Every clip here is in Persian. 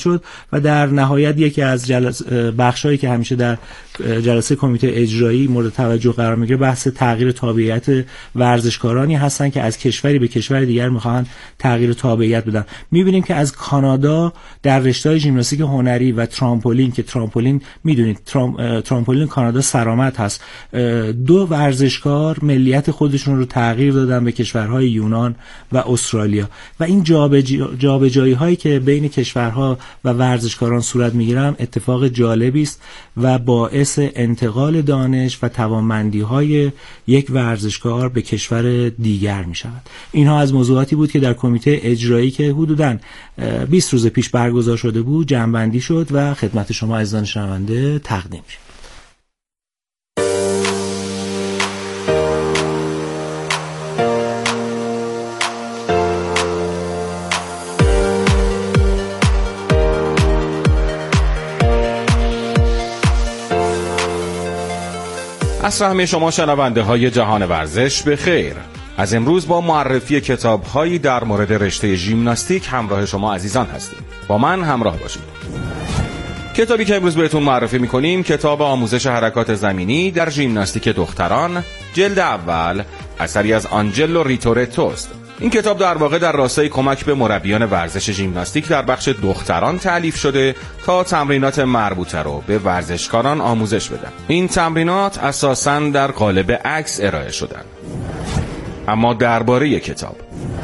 شد و در نهایت یکی از بخشایی که همیشه در جلسه کمیته اجرایی مورد توجه قرار میگیره بحث تغییر تابعیت ورزشکارانی هستن که از کشوری به کشور دیگر میخوان تغییر تابعیت بدن. میبینیم که از کانادا در رشته‌های ژیمناستیک هنری و ترامپولین، که ترامپولین میدونید ترامپولین کانادا سرآمد هست، 2 ورزشکار ملیت خودشون رو تغییر دادن به کشورهای یونان و استرالیا و این جابجایی هایی که بین کشورها و ورزشکاران صورت میگیرن اتفاق جالبی است و باعث انتقال دانش و توانمندی های یک ورزشکار به کشور دیگر می شود. اینها از موضوعاتی بود که در کمیته اجرایی که حدوداً 20 روز پیش برگزار شده بود جمع‌بندی شد و خدمت شما عزیزان شنونده تقدیم شد. عصر همه شما شنونده های جهان ورزش به خیر. از امروز با معرفی کتاب هایی در مورد رشته ژیمناستیک همراه شما عزیزان هستیم. با من همراه باشید. کتابی که امروز بهتون معرفی میکنیم کتاب آموزش حرکات زمینی در ژیمناستیک دختران، جلد اول، اثری از آنجلو ریتورتو است. این کتاب در واقع در راستای کمک به مربیان ورزش ژیمناستیک در بخش دختران تألیف شده تا تمرینات مربوطه رو به ورزشکاران آموزش بدن. این تمرینات اساساً در قالب عکس ارائه شدن. اما درباره کتاب،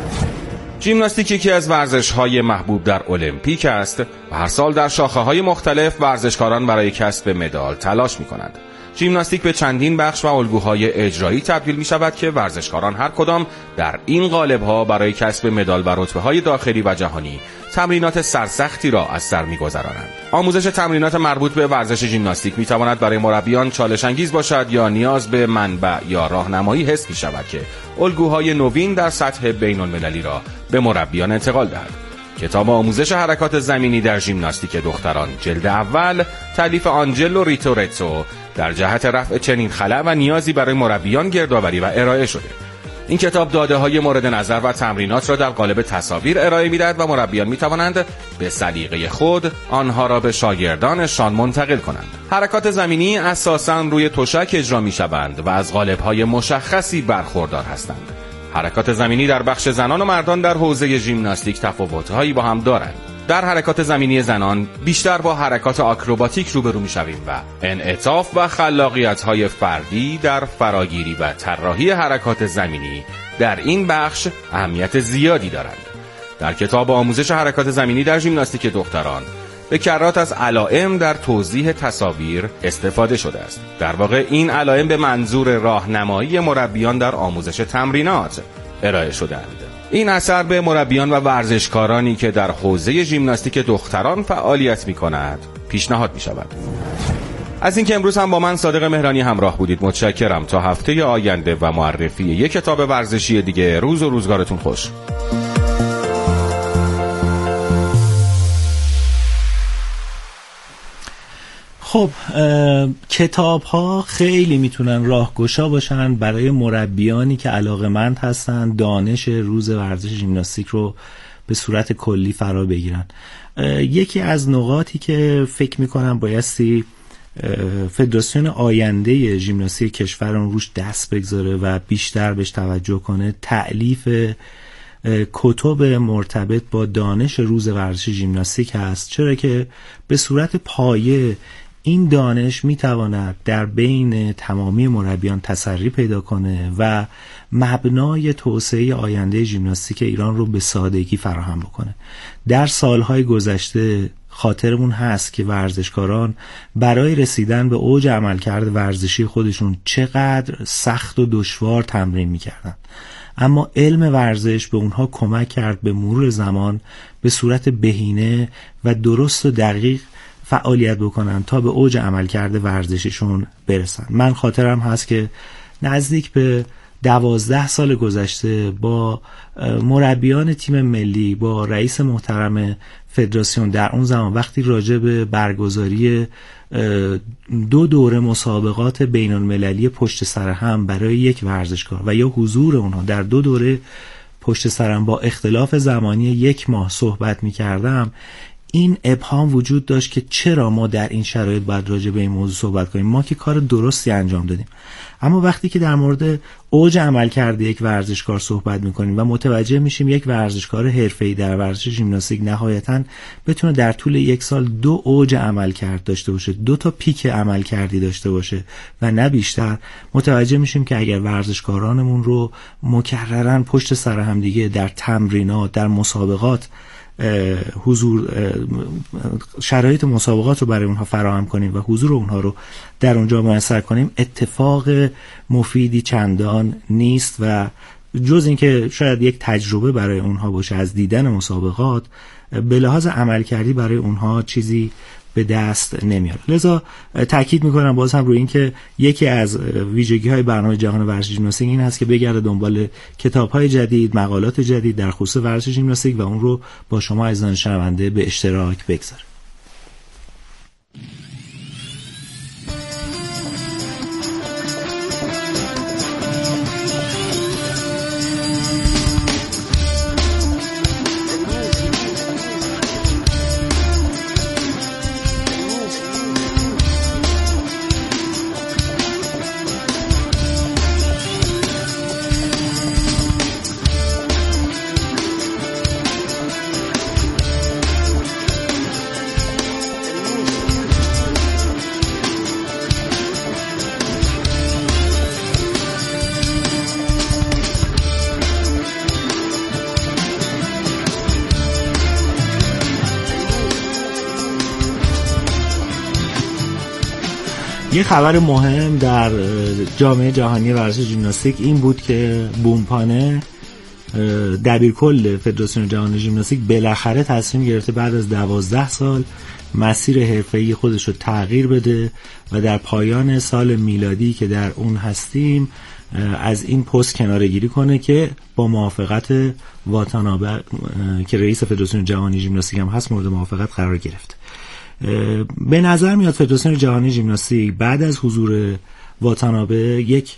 ژیمناستیک یکی از ورزش‌های محبوب در المپیک است و هر سال در شاخه‌های مختلف ورزشکاران برای کسب مدال تلاش می‌کنند. ژیمناستیک به چندین بخش و الگوهای اجرایی تبدیل می شود که ورزشکاران هر کدام در این قالب‌ها برای کسب مدال و رتبه‌های داخلی و جهانی تمرینات سرسختی را از سر می‌گذرانند. آموزش تمرینات مربوط به ورزش ژیمناستیک می‌تواند برای مربیان چالش‌انگیز باشد یا نیاز به منبع یا راهنمایی حس می‌شود که الگوهای نوین در سطح بین‌المللی را به مربیان انتقال دهد. کتاب آموزش حرکات زمینی در ژیمناستیک دختران، جلد اول، تألیف آنجلو ریتورتو، در جهت رفع چنین خلأ و نیازی برای مربیان گردآوری و ارائه شده. این کتاب داده‌های مورد نظر و تمرینات را در قالب تصاویر ارائه می‌دهد و مربیان می‌توانند به سلیقه خود آنها را به شاگردانشان منتقل کنند. حرکات زمینی اساساً روی تشک اجرا می‌شوند و از قالب‌های مشخصی برخوردار هستند. حرکات زمینی در بخش زنان و مردان در حوزه ژیمناستیک تفاوت‌هایی با هم دارند. در حرکات زمینی زنان بیشتر با حرکات آکروباتیک روبرو می‌شویم و انعطاف و خلاقیت‌های فردی در فراگیری و طراحی حرکات زمینی در این بخش اهمیت زیادی دارند. در کتاب آموزش حرکات زمینی در ژیمناستیک دختران به کرات از علائم در توضیح تصاویر استفاده شده است. در واقع این علائم به منظور راهنمایی مربیان در آموزش تمرینات ارائه شده‌اند. این اثر به مربیان و ورزشکارانی که در حوزه ژیمناستیک دختران فعالیت می‌کنند پیشنهاد می‌شود. از اینکه امروز هم با من صادق مهرانی همراه بودید متشکرم. تا هفته آینده و معرفی یک کتاب ورزشی دیگه، روز و روزگارتون خوش. خب، کتاب ها خیلی میتونن راهگشا باشن برای مربیانی که علاقه‌مند هستن دانش روز ورزش ژیمناستیک رو به صورت کلی فرا بگیرن. یکی از نقاطی که فکر میکنم بایستی فدراسیون آینده ژیمناستیک کشورمون روش دست بگذاره و بیشتر بهش توجه کنه، تألیف کتب مرتبط با دانش روز ورزش ژیمناستیک هست، چرا که به صورت پایه این دانش میتواند در بین تمامی مربیان تسری پیدا کنه و مبنای توسعه آینده ژیمناستیک ایران رو به سادگی فراهم بکنه. در سالهای گذشته خاطرمون هست که ورزشکاران برای رسیدن به اوج عملکرد ورزشی خودشون چقدر سخت و دشوار تمرین میکردن، اما علم ورزش به اونها کمک کرد به مرور زمان به صورت بهینه و درست و دقیق فعالیت بکنن تا به اوج عملکرد ورزشیشون برسن. من خاطرم هست که نزدیک به 12 سال گذشته با مربیان تیم ملی، با رئیس محترم فدراسیون در اون زمان، وقتی راجع به برگزاری 2 دوره مسابقات بین المللی پشت سر هم برای یک ورزشکار و یا حضور اونها در 2 دوره پشت سر هم با اختلاف زمانی 1 ماه صحبت می کردم، این ابهام وجود داشت که چرا ما در این شرایط باید راجع به این موضوع صحبت کنیم. ما که کار درستی انجام دادیم، اما وقتی که در مورد اوج عملکرد یک ورزشکار صحبت میکنیم و متوجه میشیم یک ورزشکار حرفه‌ای در ورزش ژیمناستیک نهایتاً بتونه در طول یک سال 2 اوج عملکرد داشته باشه، 2 تا پیک عملکردی داشته باشه و نه بیشتر، متوجه میشیم که اگر ورزشکارانمون رو مکرراً پشت سر هم دیگه در تمرینات، در مسابقات حضور، شرایط مسابقات رو برای اونها فراهم کنیم و حضور اونها رو در اونجا میسر کنیم، اتفاق مفیدی چندان نیست و جز اینکه شاید یک تجربه برای اونها باشه از دیدن مسابقات، به لحاظ عملکردی برای اونها چیزی به دست نمیاد. لذا تاکید میکنم باز هم روی این که یکی از ویژگی‌های برنامه جهان ورزش ژیمناستیک این هست که بگرده دنبال کتاب‌های جدید، مقالات جدید در خصوص ورزش ژیمناستیک و اون رو با شما عزیزان شنونده به اشتراک بگذاره. یه خبر مهم در جامعه جهانی ورزش ژیمناستیک این بود که بومپانه دبیرکل فدراسیون جهانی ژیمناستیک بالاخره تصمیم گرفته بعد از 12 سال مسیر حرفه‌ای خودش رو تغییر بده و در پایان سال میلادی که در اون هستیم از این پست کناره‌گیری کنه که با موافقت واتانابه که رئیس فدراسیون جهانی ژیمناستیک هم هست مورد موافقت قرار گرفت. به نظر میاد فدراسیون جهانی ژیمناستیک بعد از حضور واتانابه یک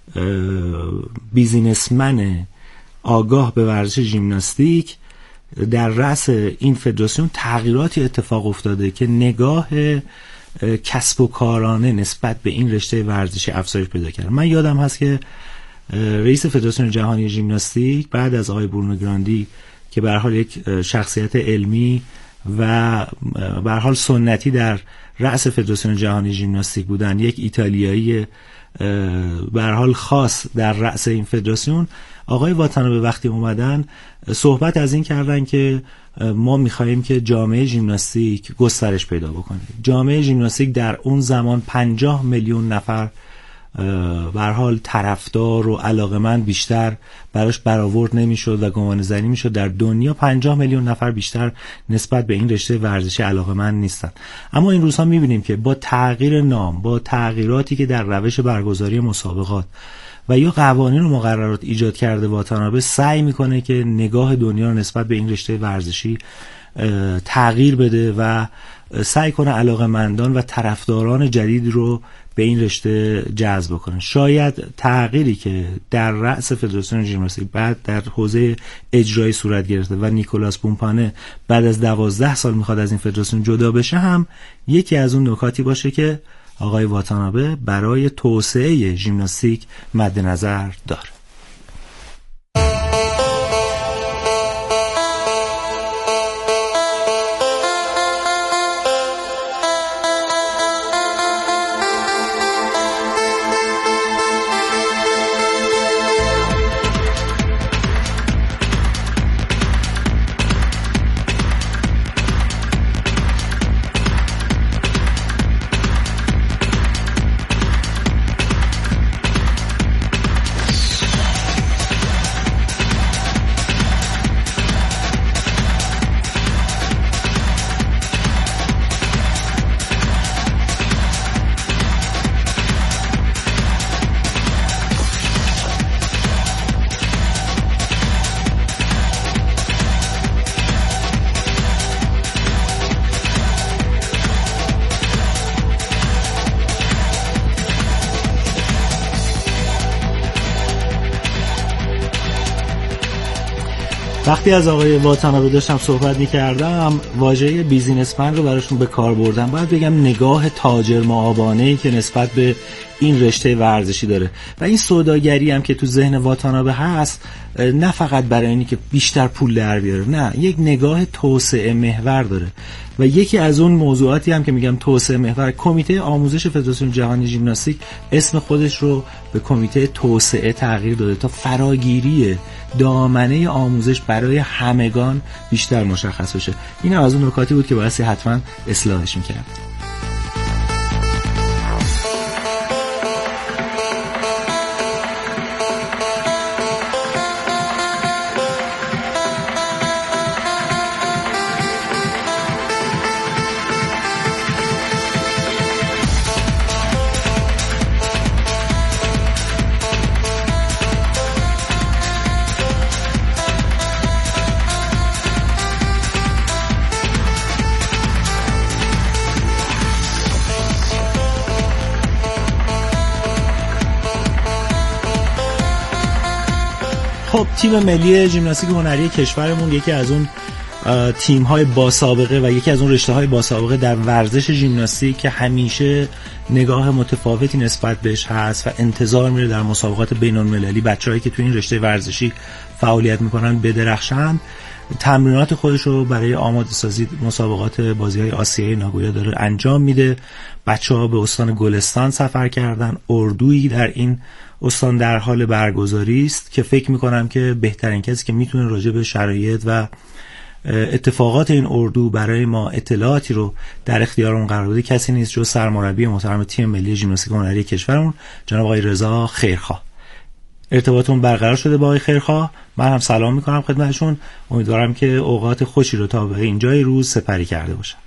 بیزینسمن آگاه به ورزش ژیمناستیک در رأس این فدراسیون تغییراتی اتفاق افتاده که نگاه کسب و کارانه نسبت به این رشته ورزشی افزایش پیدا کرد. من یادم هست که رئیس فدراسیون جهانی ژیمناستیک بعد از آقای برونو گراندی که به هر حال یک شخصیت علمی و به هر حال سنتی در رأس فدراسیون جهانی ژیمناستیک بودن، یک ایتالیایی به هر حال خاص در رأس این فدراسیون، آقای واتانابه وقتی اومدن صحبت از این کردن که ما می‌خوایم که جامعه ژیمناستیک گسترش پیدا بکنه. جامعه ژیمناستیک در اون زمان 50 میلیون نفر به هر حال طرفدار و علاقه‌مند بیشتر براش برآورد نمیشد و گمان زنی میشد. در دنیا 50 میلیون نفر بیشتر نسبت به این رشته ورزشی علاقه‌مند نیستن. اما این روزها میبینیم که با تغییر نام، با تغییراتی که در روش برگزاری مسابقات و یا قوانین و مقررات ایجاد کرده واتانابه، سعی میکنه که نگاه دنیا رو نسبت به این رشته ورزشی تغییر بده و سعی کنه علاقه‌مندان و طرفداران جدید رو به این رشته جذب کنه. شاید تغییری که در رأس فدراسیون ژیمناستیک بعد در حوزه اجرایی صورت گرفته و نیکولاس بومپانه بعد از 12 سال میخواد از این فدراسیون جدا بشه هم یکی از اون نکاتی باشه که آقای واتانابه برای توسعه ژیمناستیک مد نظر داره. وقتی از آقای واتانابه داشتم صحبت می‌کردم واژه بیزینسمن رو براشون به کار بردم. باید بگم نگاه تاجر معابانه‌ای که نسبت به این رشته ورزشی داره و این سوداگری هم که تو ذهن واتانابه هست، نه فقط برای اینی که بیشتر پول در بیاره، نه، یک نگاه توسعه محور داره و یکی از اون موضوعاتی هم که میگم توسعه محور، کمیته آموزش فدراسیون جهانی ژیمناستیک اسم خودش رو به کمیته توسعه تغییر داده تا فراگیری دامنه آموزش برای همگان بیشتر مشخص بشه. این از اون نکاتی بود که باعث حتما اصلاحش میکرد. خب تیم ملی ژیمناستیک هنری کشورمون یکی از اون تیم‌های با سابقه و یکی از اون رشته‌های با سابقه در ورزش ژیمناستیک که همیشه نگاه متفاوتی نسبت بهش هست و انتظار میره در مسابقات بین‌المللی بچه‌هایی که تو این رشته ورزشی فعالیت میکنن بدرخشند. تمرینات خودش رو برای آماده سازی مسابقات بازی‌های آسیایی ناگویا داره انجام میده. بچه‌ها به استان گلستان سفر کردن، اردویی در این استان در حال برگزاری است که فکر میکنم که بهترین کسی که میتونه راجع به شرایط و اتفاقات این اردو برای ما اطلاعاتی رو در اختیارمون قرار بده کسی نیست جز سرمربی محترم تیم ملی ژیمناستیک هنری کشورمون جناب آقای رضا خیرخواه. ارتباطمون برقرار شده با آقای خیرخواه. من هم سلام میکنم خدمتشون. امیدوارم که اوقات خوشی رو تا به اینجای روز سپری کرده باشن.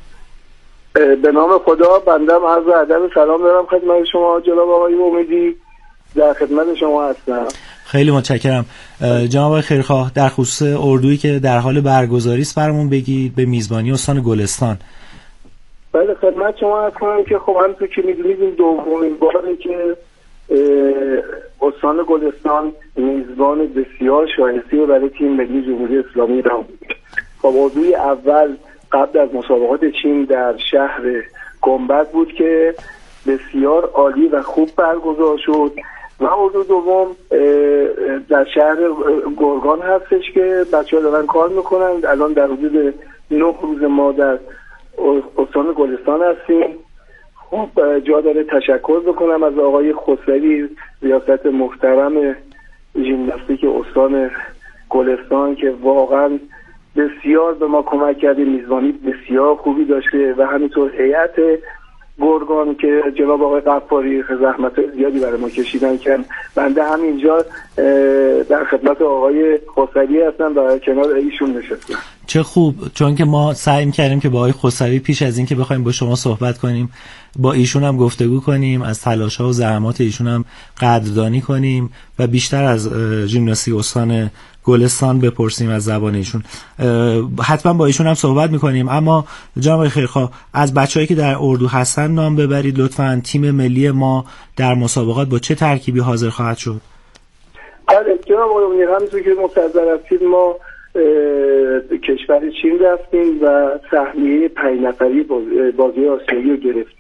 به نام خدا بندم عرض ادب سلام دارم خدمت شما جناب آقای امیدی، در خدمت شما هستم. خیلی متشکرم جناب آقای خیرخواه. در خصوص اردویی که در حال برگزاری است برامون بگید به میزبانی استان گلستان. بله خدمت شما عرض کنم که خب همونطور که میدونید این دومین باره که استان گلستان میزبان بسیار شایسته برای تیم ملی جمهوری اسلامی ایران بود. خب اردوی اول قبل از مسابقات چین در شهر گنبد بود که بسیار عالی و خوب برگزار شد و اردو دوم در شهر گرگان هستش که بچه‌ها دارن کار میکنن. الان در حدود 9 روز ما در استان گلستان هستیم. خب جا داره تشکر بکنم از آقای خسروی ریاست محترم ژیمناستیک استان گلستان که واقعا بسیار به ما کمک کرده، میزبانی بسیار خوبی داشته و همینطور هیئت گرگان که جناب آقای قفاری زحمت زیادی برای ما کشیدن که بنده همینجا در خدمت آقای خسروی هستم و کنار ایشون نشستم. چه خوب، چون که ما سعی می‌کردیم که با آقای خسروی پیش از این که بخوایم با شما صحبت کنیم با ایشون هم گفتگو کنیم، از تلاش‌ها و زحمات ایشون هم قدردانی کنیم و بیشتر از ژیمناستیک استان گلستان بپرسیم از زبان ایشون. حتما با ایشون هم صحبت میکنیم. اما جناب خیرخواه از بچه‌هایی که در اردو هستن نام ببرید لطفاً. تیم ملی ما در مسابقات با چه ترکیبی حاضر خواهد شد؟ بله جناب آقای همونطور که مستحضر هستید ما کشور چین رفتیم و سهمیه 5 نفری بازی آسیایی رو گرفتیم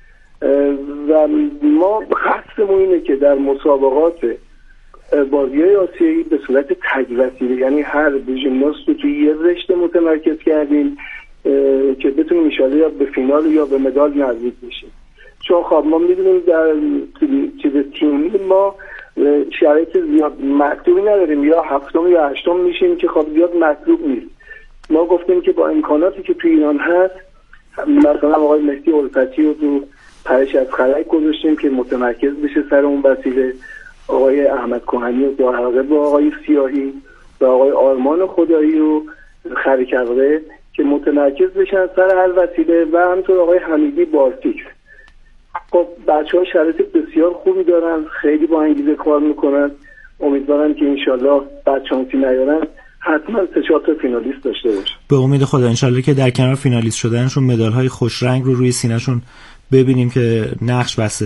و ما خاصمون اینه که در مسابقات بازی‌های آسیایی به صورت تجربی، یعنی هر ژیمناست رو توی یه رشته متمرکز کردیم که بتونیم انشالله یا به فینال یا به مدال نزدیک بشیم. چون خب ما می‌دونیم در چیز تیمی ما شرایط زیاد مطلوبی نداریم، یا هفتم یا هشتم میشیم که خب زیاد مطلوب نیست. ما گفتیم که با امکاناتی که توی ایران هست، مثلا آقای مهدی الفتی رو تو پرش از خلک گذاشتیم که متمرکز بشه سر اون وسیله، آقای احمد کهنی رو در حلقه با آقای سیاهی و آقای آرمان خدایی رو خری کرده که متمرکز بشن سر هر وسیله و همینطور آقای حمیدی بالتیک. خب بچه‌ها شرایط بسیار خوبی دارن، خیلی با انگیزه کار میکنن. امیدوارم که انشالله بعد چانسی نیارن حتما 3-4 تا فینالیست داشته باشه. به امید خدا انشالله که در کنار فینالیست شدنشون مدال‌های خوش رنگ رو روی سینه‌شون ببینیم که نقش بسته.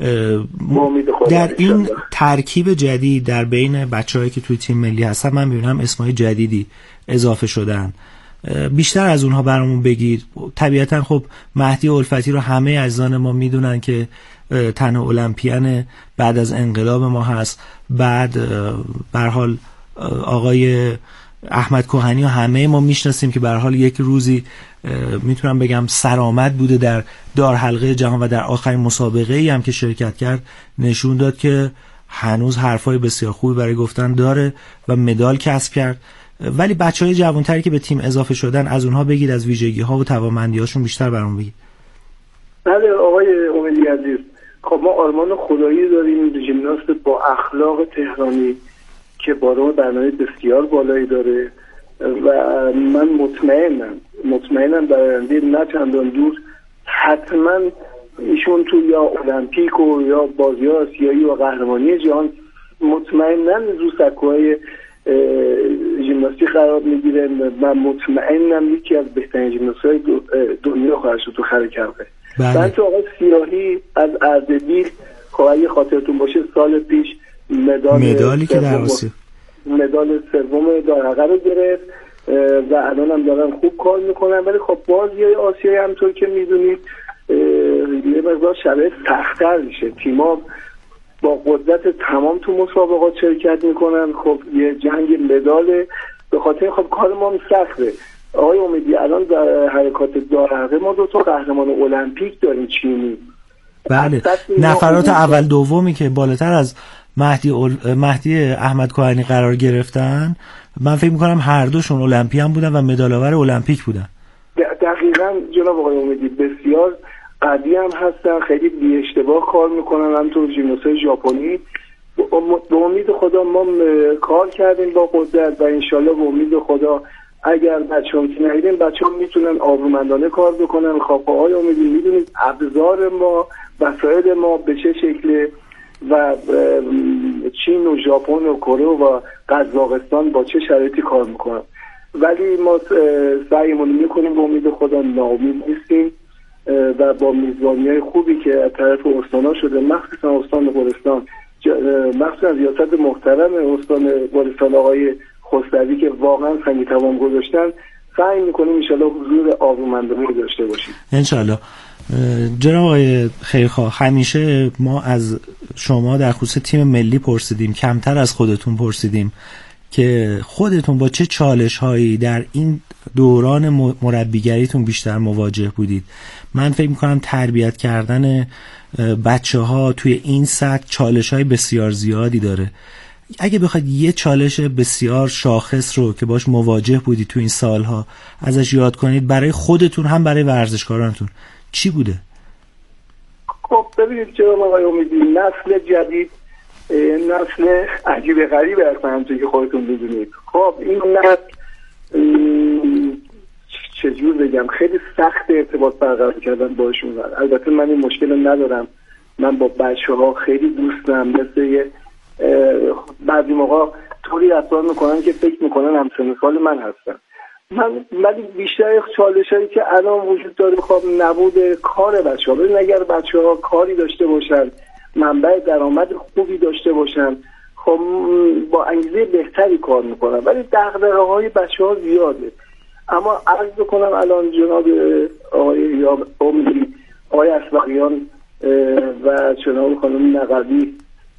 در این ترکیب جدید در بین بچه‌هایی که توی تیم ملی هستن من می‌بینم اسمای جدیدی اضافه شدن. بیشتر از اونها برامون بگید. طبیعتا خب مهدی الفتی رو همه عزیزان ما میدونن که تنها المپیان بعد از انقلاب ما هست. بعد به هر حال آقای احمد کهنی و همه ما میشناسیم که به هر حال یک روزی میتونم بگم سرآمد بوده در دارحلقه جهان و در آخرین مسابقه ای هم که شرکت کرد نشون داد که هنوز حرفای بسیار خوبی برای گفتن داره و مدال کسب کرد. ولی بچهای جوانتری که به تیم اضافه شدن از اونها بگید، از ویژگی ها و توانمندی‌هاشون بیشتر برام بگید. بله آقای امیدی عزیز، خب ما آرمان خدایی داریم، ژیمناست با اخلاق تهرانی که بارو برنامه بسیار بالایی داره و من مطمئنم در آینده نه چندان دور حتما ایشون تو یا المپیک و یا بازی آسیایی و قهرمانی جهان مطمئناً رو سکوهای ژیمناستیک قرار میگیره. من مطمئنم یکی از بهترین ژیمناست‌های دنیا خواهد شد تو خر کرده. من تو آقای سیاهی از اردبیل خب اگه خاطرتون باشه سال پیش مدالی که در آسیا مدال سوم دارقه رو گرفت و الان هم دارن خوب کار میکنن. ولی خب بازی آسیایی همطور که میدونید یه مقدار شرایط سخت‌تر میشه، تیم‌ها با قدرت تمام تو مسابقات شرکت میکنن. خب یه جنگ مداله، به خاطر خب کار ما هم سخته. آقای امیدی الان در حرکات دارقه ما 2 تا قهرمان المپیک داریم چینی. بله نفرات اول دومی که بالاتر از مهدی احمد کهنی قرار گرفتن، من فکر میکنم هر دوشون المپیان بودن و مدال‌آور المپیک بودن. دقیقاً جناب آقای امیدی بسیار قوی هم هستن، خیلی بی اشتباه کار میکنن. هم تو ژیمناست‌های ژاپنی به امید خدا ما کار کردیم با قدرت و انشالله به امید خدا اگر بچه‌ها نگیریم بچه‌ها میتونن آبرومندانه کار بکنن. خب آقای امیدی میدونید ابزار ما وسایل ما به چه شکله و چین و ژاپن و کره و قزاقستان با چه شرایطی کار میکنن، ولی ما سعیمون میکنیم به امید خدا ناامید نیستیم و با میزبانی‌های خوبی که از طرف استانا شده، مخصوصا استان گلستان، مخصوصا ریاست محترم استان گلستان آقای خسروی که واقعا سنگ تمام گذاشتن، سعی میکنیم انشالله حضور آبرومندانه داشته باشیم انشالله. جناب آقای خیرخواه، همیشه ما از شما در خصوص تیم ملی پرسیدیم، کمتر از خودتون پرسیدیم که خودتون با چه چالش هایی در این دوران مربیگریتون بیشتر مواجه بودید. من فکر میکنم تربیت کردن بچه ها توی این سطح چالش های بسیار زیادی داره. اگه بخواید یه چالش بسیار شاخص رو که باش مواجه بودید تو این سالها ازش یاد کنید برای خودتون هم برای ورزشکارانتون، چی بوده؟ خب ببینید جناب آقای امیدی، نسل جدید نسل عجیب غریبه هستن همونطور که خودتون میدونید. خب این نسل چجور بگم خیلی سخت ارتباط برقرار کردن باشون. البته من این مشکل ندارم، من با بچه ها خیلی دوستم، مثل بعضی موقع طوری رفتار میکنن که فکر میکنن همسن سال من هستن. ولی بیشتر چالش هایی که الان وجود داره خب نبود کار بچه ها. ببین اگر بچه ها کاری داشته باشن، منبع درآمد خوبی داشته باشن، خب با انگیزه بهتری کار میکنن. ولی دغدغه‌های بچه ها زیاده. اما عرض بکنم الان جناب آقای امیدی، آقای اسبقیان و جناب خانم نقوی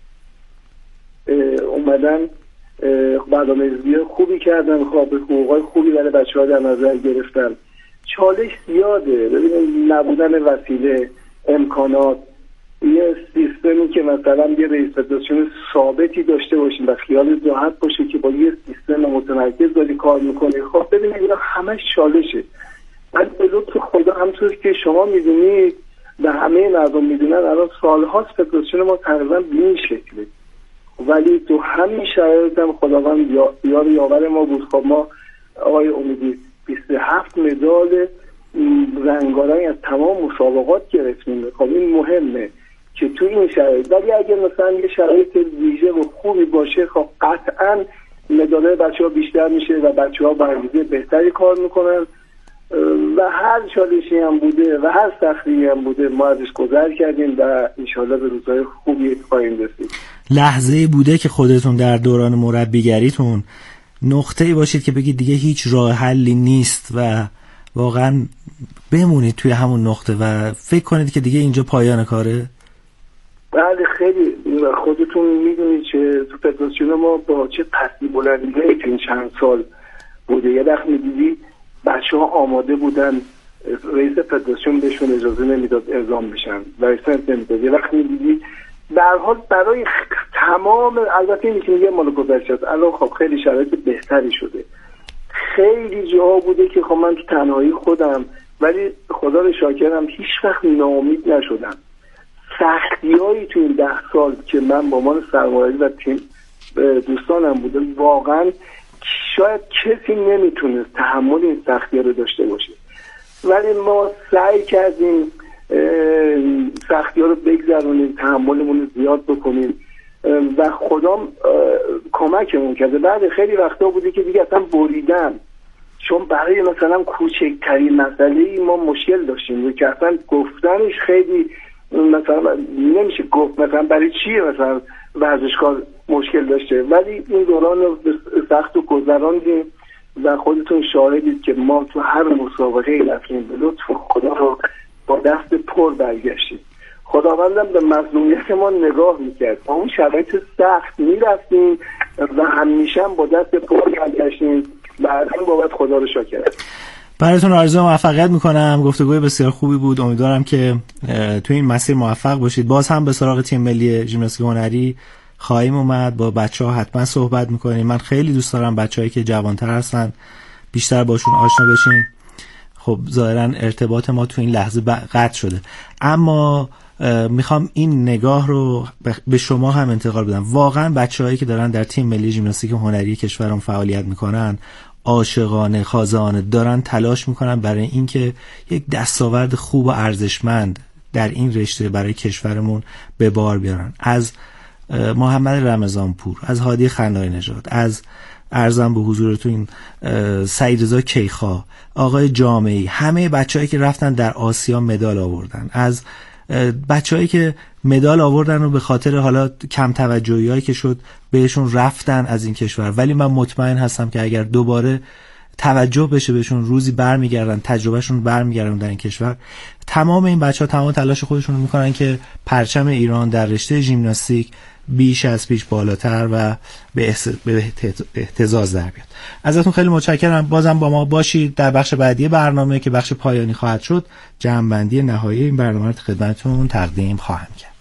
اومدن برنامه‌ریزی خوبی کردن، خب حقوقای خوبی برای بچه‌ها در نظر گرفتن. چالش زیاده، ببینید نبودن وسیله، امکانات، یه سیستمی که مثلا یه رئیس فدراسیون ثابتی داشته باشیم و خیال راحت باشه که با یه سیستم متمرکز داری کار میکنی. خب ببینید اینا همش چالشه. من به لطف خدا همونطور که شما میدونید و همه مردم میدونن الان سالهاست فدراسیون ما تقریبا به این شکله، ولی تو همین شرایط هم خداوند یاور ما بود. خب ما آقای امیدی 27 مدال رنگارنگ از تمام مسابقات گرفتیم. خب این مهمه که تو این شرایط، ولی اگر مثلا یه شرایط ویژه و خوبی باشه خب قطعا مدال‌های بچه‌ها بیشتر میشه و بچه‌ها با انگیزه بهتری کار میکنن و و هر چالشی هم بوده و هر سختی هم بوده ما ازش گذر کردیم و انشالله به روزهای خوبی خواهیم رسید. لحظه‌ای بوده که خودتون در دوران مربیگریتون نقطه‌ای باشید که بگید دیگه هیچ راه حلی نیست و واقعا بمونید توی همون نقطه و فکر کنید که دیگه اینجا پایان کاره؟ بله خیلی خودتون میدونید که تو فدراسیون ما با چه پستی بلندیه تو این چند سال بوده. یه وقت میدیدی بچه ها آماده بودن، رئیس فدراسیون بهشون اجازه نمیداد اعزام بشن، لایسنس نمیداد. یه وقت میدیدی در حال برای تمام، البته اینی که میگه مال گذشته است، الان خب خیلی شرایط بهتری شده. خیلی جاها بوده که خب من تو تنهایی خودم، ولی خدا رو شاکرم هیچ وقت ناامید نشدم. سختیایی تو این 10 سال که من با عنوان سرمربی و تیم دوستانم بوده، واقعا شاید کسی نمیتونست تحمل این سختی‌ها رو داشته باشه، ولی ما سعی کردیم سختی‌ها رو بگذرونیم، تحملمون رو زیاد بکنیم و خدا کمکمون کرده. بعد خیلی وقتا بوده که دیگه اصلا بریدم، چون برای مثلا کوچکترین مسئله‌ای ما مشکل داشتیم که اصلا گفتنش خیلی مثلا نمیشه گفت مثلا برای چیه مثلا ورزشکار مشکل داشته، ولی این دوران رو سخت و گذراندیم و خودتون شاهدید که ما تو هر مسابقه رفتیم به لطف خدا رو با دست پر برگشتیم. خداوندم به مظلومیت ما نگاه میکرد، با اون شرایط سخت میرفتیم و همیشه با دست پر برگشتیم و از این بابت خدا رو شاکرم. براتون آرزو موفقیت میکنم. گفتگوی بسیار خوبی بود، امیدوارم که تو این مسیر موفق باشید. باز هم به سراغ تیم ملی ژیمناستیک هنری خواهیم اومد، با بچه‌ها حتما صحبت میکنیم. من خیلی دوست دارم بچه‌هایی که جوان‌تر هستن بیشتر باشون آشنا بشیم. خب ظاهرا ارتباط ما تو این لحظه قطع شده، اما میخوام این نگاه رو به شما هم انتقال بدم. واقعا بچه‌هایی که دارن در تیم ملی ژیمناستیک هنری کشورمون فعالیت میکنن عاشقانه خازانه دارن تلاش میکنن برای اینکه یک دستاورد خوب و ارزشمند در این رشته برای کشورمون به بار بیارن. از محمد رمضانپور، از هادی خنایی نژاد، از ارزم به حضورتون سعید رضا کیخا، آقای جامعی، همه بچه‌هایی که رفتن در آسیا مدال آوردن، از بچه‌هایی که مدال آوردن و به خاطر حالا کم توجهی‌هایی که شد بهشون رفتن از این کشور، ولی من مطمئن هستم که اگر دوباره توجه بشه بهشون روزی برمیگردن، تجربهشون برمیگردن در این کشور. تمام این بچه‌ها تمام تلاش خودشون رو میکنن که پرچم ایران در رشته ژیمناستیک بیش از پیش بالاتر و به اهتزاز در بیاد. ازتون خیلی متشکرم. بازم با ما باشید در بخش بعدی برنامه که بخش پایانی خواهد شد. جمع‌بندی نهایی این برنامه رو خدمتتون تقدیم خواهم کرد.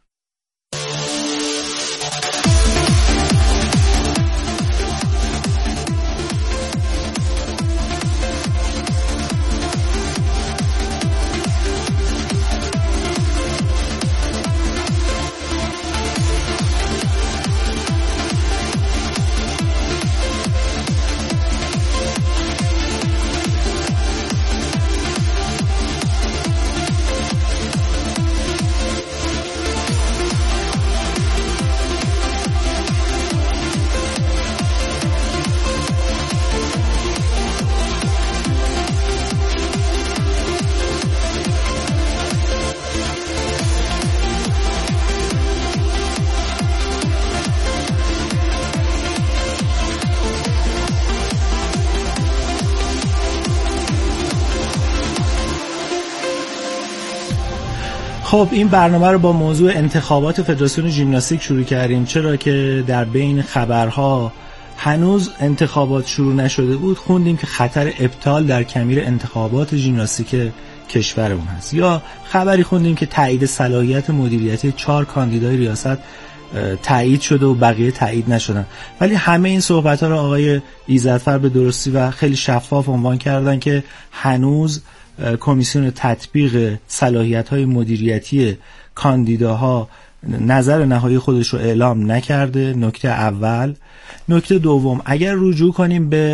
خب این برنامه رو با موضوع انتخابات فدراسیون ژیمناستیک شروع کردیم، چرا که در بین خبرها هنوز انتخابات شروع نشده بود خوندیم که خطر ابطال در کمیر انتخابات ژیمناستیک کشورمون هست، یا خبری خوندیم که تایید صلاحیت مدیریتی 4 کاندیدای ریاست تایید شده و بقیه تایید نشدن. ولی همه این صحبت‌ها رو آقای ایزدفر به درستی و خیلی شفاف عنوان کردن که هنوز کمیسیون تطبیق صلاحیت‌های مدیریتی کاندیداها نظر نهایی خودش رو اعلام نکرده. نکته اول. نکته دوم، اگر رجوع کنیم به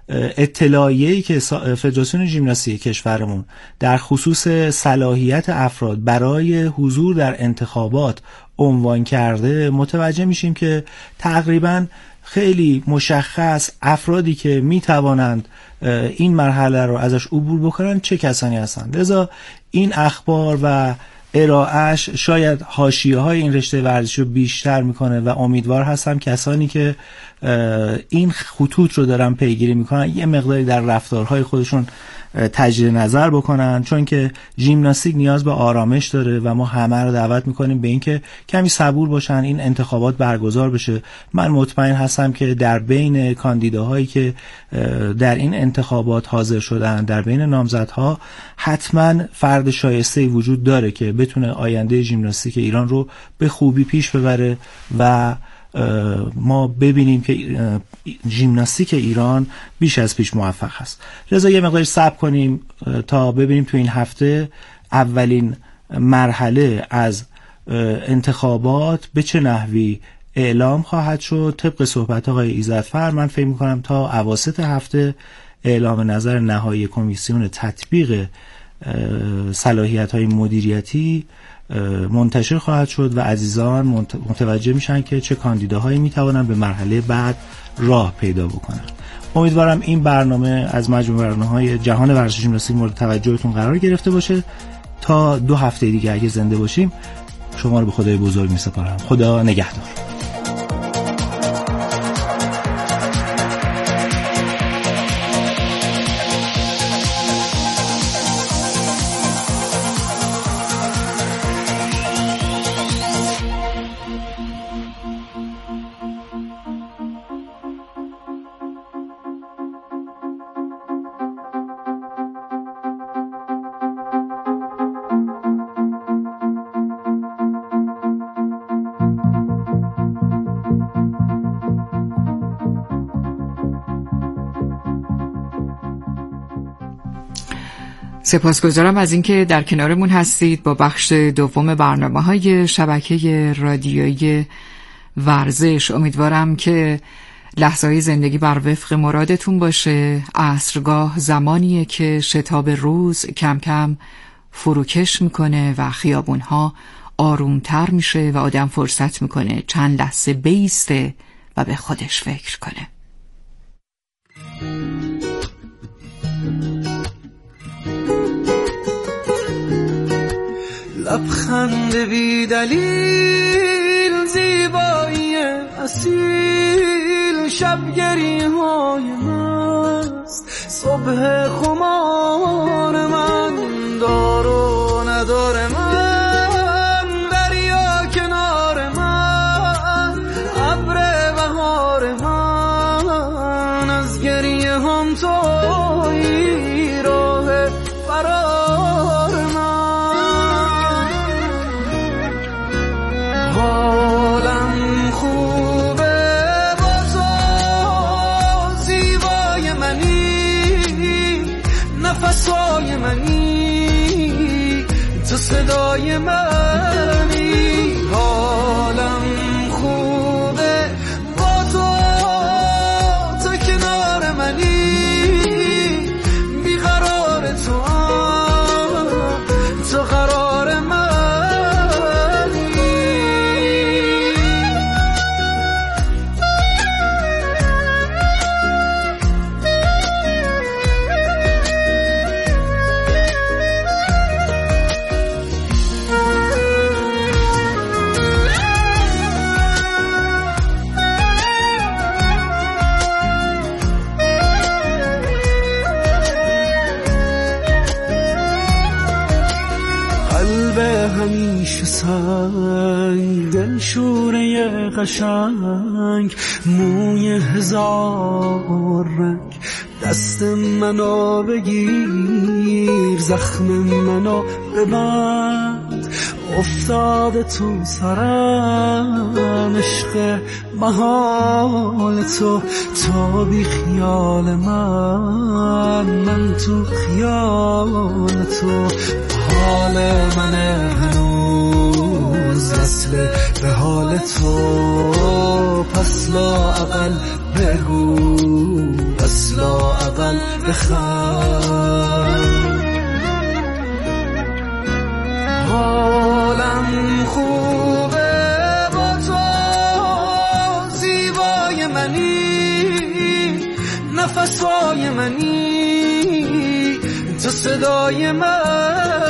اطلاعیه‌ای که فدراسیون ژیمناستیک کشورمون در خصوص صلاحیت افراد برای حضور در انتخابات عنوان کرده، متوجه میشیم که تقریباً خیلی مشخص افرادی که میتوانند این مرحله رو ازش عبور بکنن چه کسانی هستند. لذا این اخبار و ارائهش شاید حاشیه‌های این رشته ورزشی رو بیشتر میکنه و امیدوار هستم کسانی که این خطوط رو دارن پیگیری میکنن یه مقداری در رفتارهای خودشون تجدید نظر بکنن، چون که ژیمناستیک نیاز به آرامش داره و ما همه رو دعوت میکنیم به اینکه کمی صبور باشن، این انتخابات برگزار بشه. من مطمئن هستم که در بین کاندیداهایی که در این انتخابات حاضر شدن، در بین نامزدها حتما فرد شایسته‌ای وجود داره که بتونه آینده ژیمناستیک ایران رو به خوبی پیش ببره و ما ببینیم که ژیمناستیک ایران بیش از پیش موفق هست. لذا یه مقدار صبر کنیم تا ببینیم تو این هفته اولین مرحله از انتخابات به چه نحوی اعلام خواهد شد. طبق صحبت آقای ایزدفر من فکر می‌کنم تا اواسط هفته اعلام نظر نهایی کمیسیون تطبیق صلاحیت‌های مدیریتی منتشر خواهد شد و عزیزان متوجه میشن که چه کاندیداهایی میتوانن به مرحله بعد راه پیدا بکنن. امیدوارم این برنامه از مجموعه برنامه‌های جهان ورزش ژیمناستیک مورد توجهتون قرار گرفته باشه. تا 2 هفته دیگه اگه زنده باشیم شما رو به خدای بزرگ میسپارم. خدا نگهدار. سپاسگزارم از اینکه در کنارمون هستید با بخش دوم برنامه‌های شبکه رادیویی ورزش. امیدوارم که لحظه‌های زندگی بر وفق مرادتون باشه. عصرگاه زمانیه که شتاب روز کم کم فروکش میکنه و خیابونها آرومتر میشه و آدم فرصت میکنه چند لحظه بایسته و به خودش فکر کنه. لبخند بی دلیل، زیبایی اصیل، شبگری های مست، صبح خمار من، دار و ندار من، دریا کنار من، ابر بهار من، از گریه هم تویی راه فرار من. حالم خوبه با تو، زیبای منی، نفسای منی، تو صدای منی. حالم خوبه با تو، تو کنار منی، بیقرار تو، تو قرار منی. همیشه سنگ، دل شوره قشنگ، موی هزار رنگ، دست منو بگیر، زخم منو ببند، افتاده تو سرم عشق محال تو، تو بی خیال من تو خیال تو. حال من هنوز وصل به حال تو، پس لااقل بگو پس لااقل بخند. حالم خوبه با تو، زیبای منی، نفسای منی، تو صدای من،